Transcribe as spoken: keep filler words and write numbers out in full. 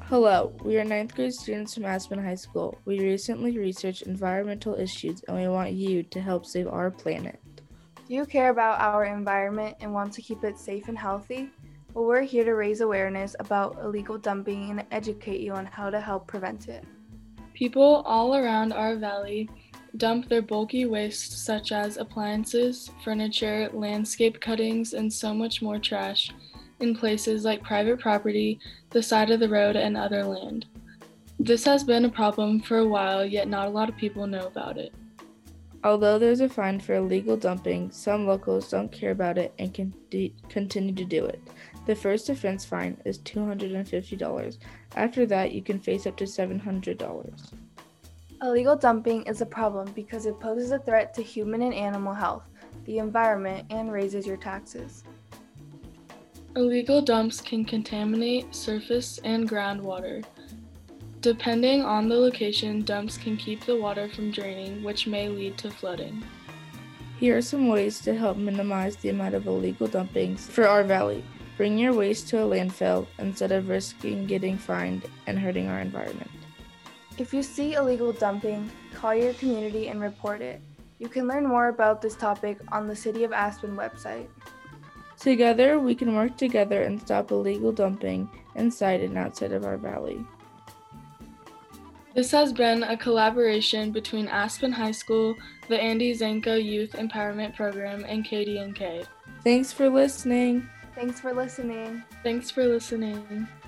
Hello, we are ninth grade students from Aspen High School. We recently researched environmental issues and we want you to help save our planet. Do you care about our environment and want to keep it safe and healthy? Well, we're here to raise awareness about illegal dumping and educate you on how to help prevent it. People all around our valley dump their bulky waste such as appliances, furniture, landscape cuttings, and so much more trash in places like private property, the side of the road, and other land. This has been a problem for a while, yet not a lot of people know about it. Although there's a fine for illegal dumping, some locals don't care about it and can de- continue to do it. The first offense fine is two hundred fifty dollars. After that, you can face up to seven hundred dollars. Illegal dumping is a problem because it poses a threat to human and animal health, the environment, and raises your taxes. Illegal dumps can contaminate surface and groundwater. Depending on the location, dumps can keep the water from draining, which may lead to flooding. Here are some ways to help minimize the amount of illegal dumpings for our valley. Bring your waste to a landfill instead of risking getting fined and hurting our environment. If you see illegal dumping, call your community and report it. You can learn more about this topic on the City of Aspen website. Together, we can work together and stop illegal dumping inside and outside of our valley. This has been a collaboration between Aspen High School, the Andy Zanko Youth Empowerment Program, and K D N K. Thanks for listening. Thanks for listening. Thanks for listening.